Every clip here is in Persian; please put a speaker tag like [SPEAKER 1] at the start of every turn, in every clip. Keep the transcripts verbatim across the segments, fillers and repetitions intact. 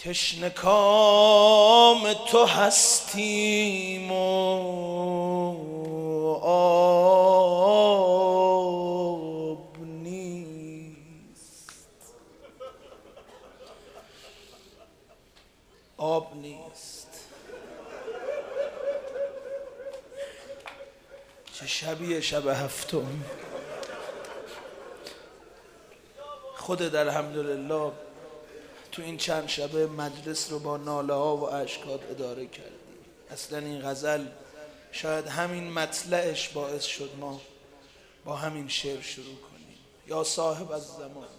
[SPEAKER 1] تشنه کام تو هستیم و آب نیست، آب نیست. چه شبیه شب هفتم. خودت الحمدلله تو این چند شبه مجلس رو با ناله ها و اشکات اداره کردی. اصلا این غزل شاید همین مطلعش باعث شد ما با همین شعر شروع کنیم. یا صاحب از زمان،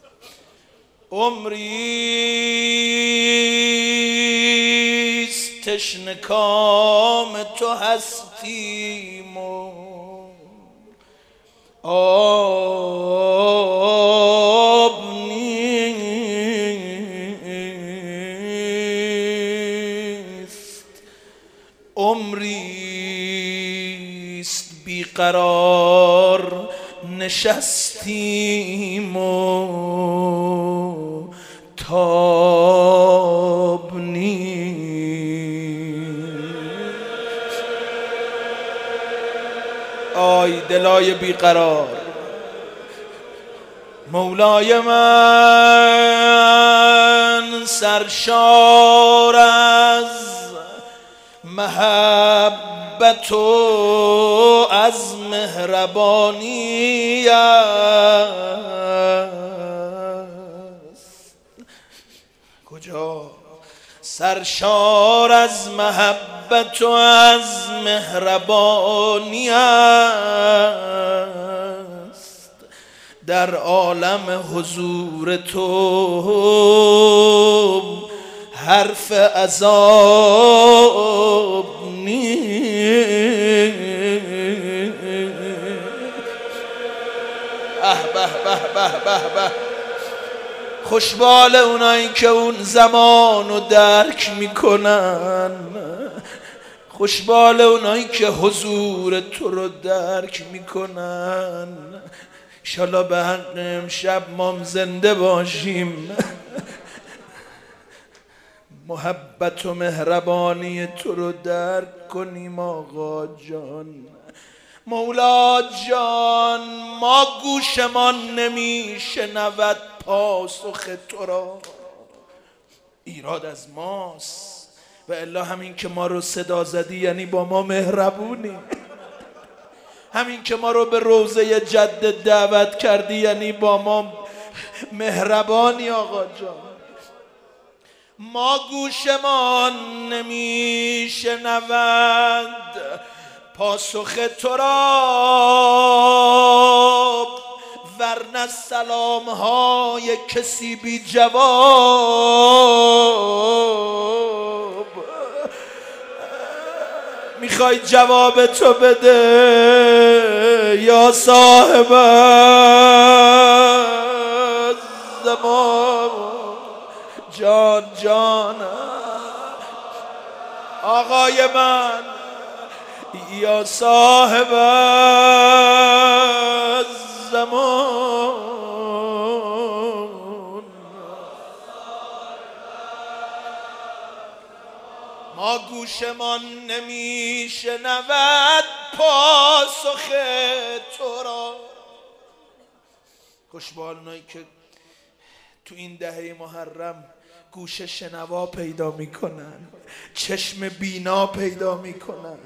[SPEAKER 1] عمریست تشنه کام تو هستیم و آب نیست، عمریست بیقرار نشستیم و تاب نیست. آی دلای بیقرار، مولای من سرشار از محبت و از مهربانی است. کجا؟ سرشار از محبت و از مهربانی است، در عالم حضور تو حرف عذاب نیست. اه به به به به به. خوشبال اونایی که اون زمان رو درک میکنن، خوشبال اونایی که حضور تو رو درک میکنن. انشالله به حق امشب ما زنده باشیم، محبت و مهربانی تو رو درک کنیم. آقا جان، مولا جان، ما گوشمان نمیشنود پاسخ تو را. ایراد از ماست، و الا همین که ما رو صدا زدی یعنی با ما مهربونی. همین که ما رو به روضه جد دعوت کردی یعنی با ما مهربانی. آقا جان، ما گوشمان نمیشنود پاسخ تو را، ورنه سلام های کسی بی جواب. میخوای جواب تو بده یا صاحب زمان؟ جان جان آقای من، یا صاحب زمان، ما گوشمان نمیشنود پاسخ تو را. خوشبال اونایی که تو این دهه محرم گوش شنوا پیدا میکنن، چشم بینا پیدا میکنن،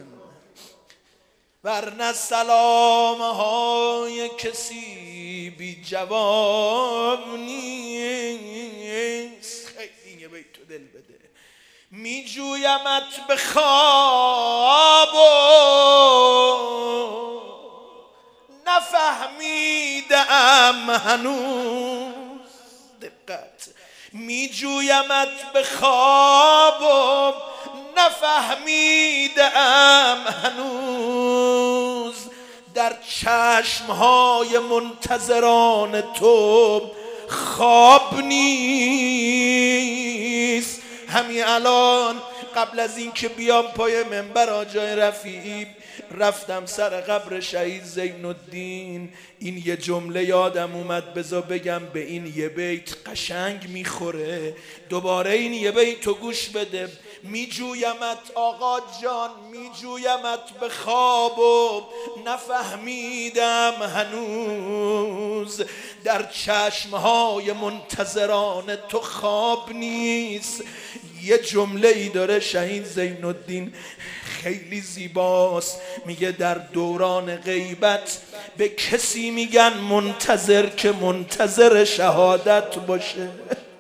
[SPEAKER 1] ورنه سلام های کسی بی جواب نیست. خیلی یه بیت تو دل بده. می جویمت به خواب و نفهمیدم هنوز. دقت. می جویمت به خواب و نفهمیدم هنوز، در چشمهای منتظران تو خواب نیست. همین الان قبل از این که بیام پای منبر آجای رفیعی رفتم سر قبر شهید زین الدین. این یه جمله یادم اومد بذار بگم به این یه بیت قشنگ میخوره. دوباره این یه بیت تو گوش بده. میجویمت آقا جان میجویمت به خواب و نفهمیدم هنوز، در چشمهای منتظران تو خواب نیست. یه جمله ای داره شهید زین الدین خیلی زیباست، میگه در دوران غیبت به کسی میگن منتظر که منتظر شهادت باشه.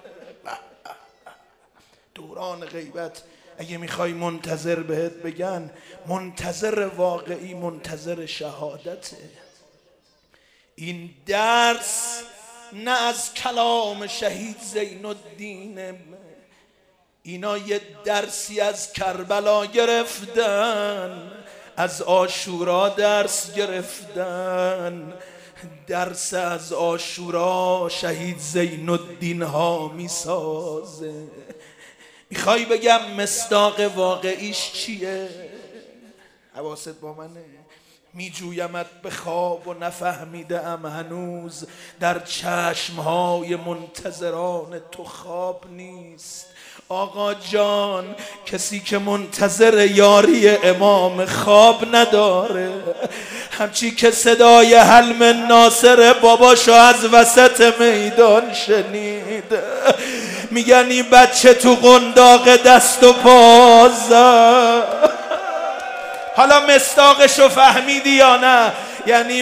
[SPEAKER 1] دوران غیبت اگه میخوای منتظر بهت بگن منتظر واقعی منتظر شهادته. این درس نه از کلام شهید زین الدینه، اینا یه درسی از کربلا گرفتن، از عاشورا درس گرفتن. درس از عاشورا شهید زین الدین ها میسازه. میخوای بگم مصداق واقعیش چیه؟ حواست با منه؟ میجویمت به خواب و نفهمیده ام هنوز، در چشمهای منتظران تو خواب نیست. آقا جان کسی که منتظر یاری امام خواب نداره، همچی که صدای حلم ناصر باباشو از وسط میدان شنید. میگن این بچه تو قنداق دست و پا زد. حالا مصداقشو فهمیدی یا نه؟ یعنی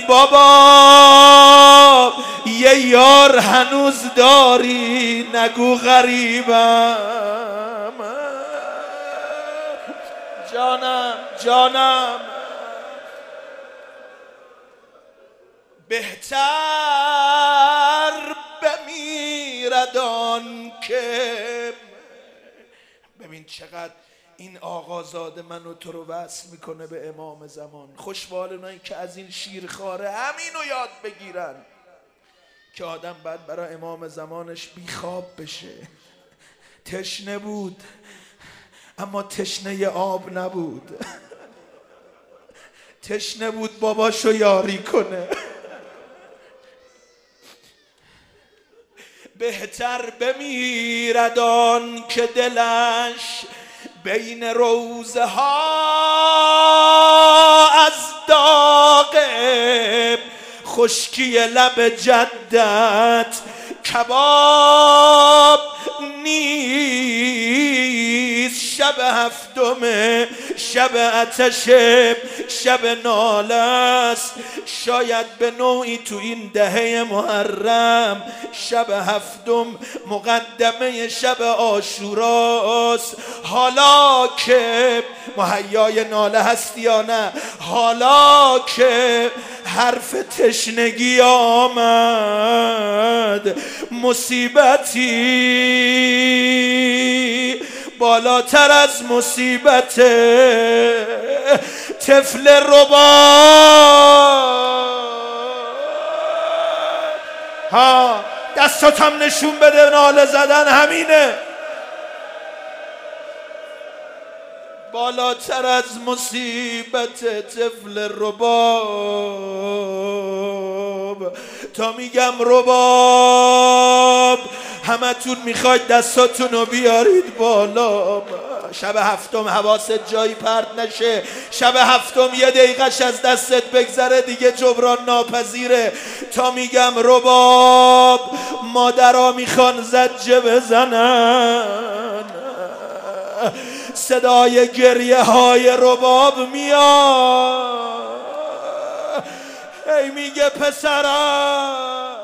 [SPEAKER 1] بابا یه یار هنوز داری، نگو غریبم. جانم جانم بهتر بمیرد آن که، ببین چقدر این آقازاده منو تو رو وصل میکنه به امام زمان. خوشحال اونایی که از این شیرخواره همینو یاد بگیرن که آدم بعد برای امام زمانش بیخواب بشه. تشنه بود اما تشنه آب نبود، تشنه بود باباشو یاری کنه. بهتر بمیرد آن که دلش بین روزه ها از داغ خشکی لب جدت کباب نیست. شب هفتم شب آتش شب ناله است، شاید به نوعی تو این دهه محرم شب هفتم مقدمه شب عاشوراست. حالا که مهیای ناله هستی یا نه؟ حالا که حرف تشنگی آمد، مصیبتی بالاتر از مصیبت طفل رباب. ها دستاتم نشون بده، ناله زدن همینه. بالاتر از مصیبت طفل رباب. تا میگم رباب همتون میخواید دستاتونو بیارید بالا. شب هفتم حواست جایی پرت نشه. شب هفتم یه دقیقش از دستت بگذره دیگه جبران ناپذیره. تا میگم رباب مادرها میخوان زجه بزنن، صدای گریه های رباب میاد. ای میگه پسرم